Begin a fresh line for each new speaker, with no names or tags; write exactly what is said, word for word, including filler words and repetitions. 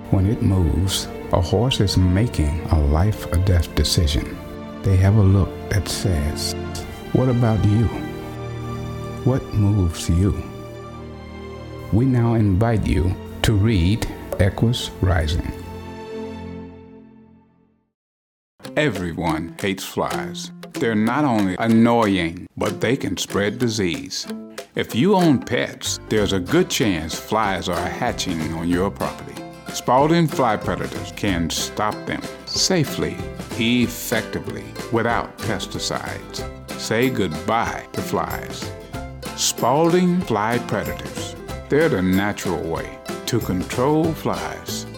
When it moves, a horse is making a life or death decision. They have a look that says, "What about you? What moves you?" We now invite you to read Equus Rising. Everyone hates flies. They're not only annoying, but they can spread disease. If you own pets, there's a good chance flies are hatching on your property. Spalding Fly Predators can stop them safely, effectively, without pesticides. Say goodbye to flies. Spalding Fly Predators. They're the natural way to control flies.